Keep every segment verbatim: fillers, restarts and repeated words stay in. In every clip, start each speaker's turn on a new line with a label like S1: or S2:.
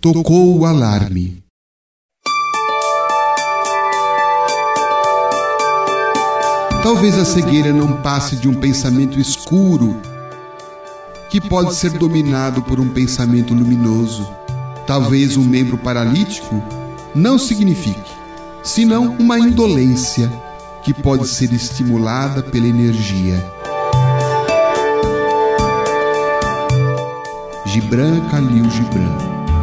S1: Tocou o alarme. Talvez a cegueira não passe de um pensamento escuro que pode ser dominado por um pensamento luminoso. Talvez um membro paralítico não signifique, senão uma indolência que pode ser estimulada pela energia. Gibran Khalil Gibran.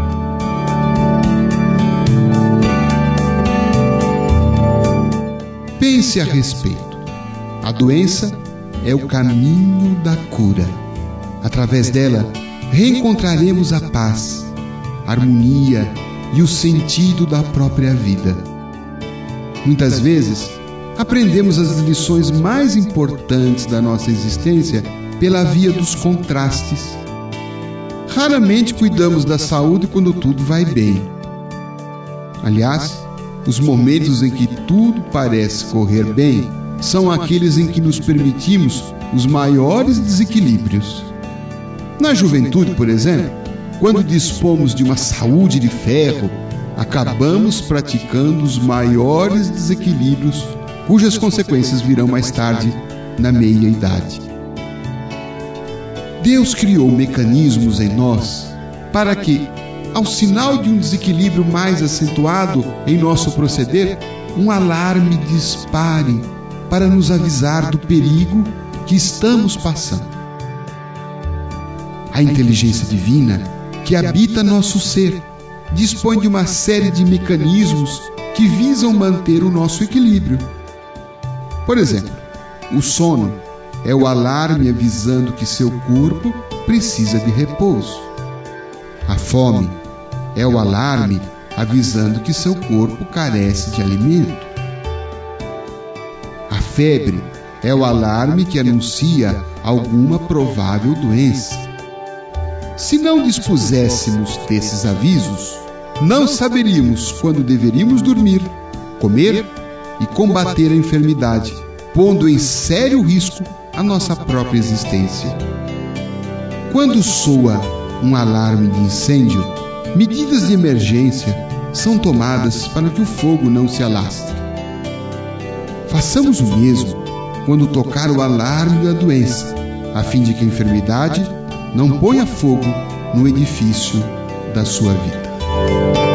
S1: Pense a respeito. A doença é o caminho da cura. Através dela, reencontraremos a paz, a harmonia e o sentido da própria vida. Muitas vezes, aprendemos as lições mais importantes da nossa existência pela via dos contrastes. Raramente cuidamos da saúde quando tudo vai bem. Aliás, os momentos em que tudo parece correr bem são aqueles em que nos permitimos os maiores desequilíbrios. Na juventude, por exemplo, quando dispomos de uma saúde de ferro, acabamos praticando os maiores desequilíbrios, cujas consequências virão mais tarde, na meia-idade. Deus criou mecanismos em nós para que, ao sinal de um desequilíbrio mais acentuado em nosso proceder, um alarme dispare para nos avisar do perigo que estamos passando. A inteligência divina que habita nosso ser dispõe de uma série de mecanismos que visam manter o nosso equilíbrio. Por exemplo, o sono é o alarme avisando que seu corpo precisa de repouso. A fome é o alarme avisando que seu corpo carece de alimento. A febre é o alarme que anuncia alguma provável doença. Se não dispuséssemos desses avisos, não saberíamos quando deveríamos dormir, comer e combater a enfermidade, pondo em sério risco a nossa própria existência. Quando soa um alarme de incêndio, medidas de emergência são tomadas para que o fogo não se alastre. Façamos o mesmo quando tocar o alarme da doença, a fim de que a enfermidade não ponha fogo no edifício da sua vida.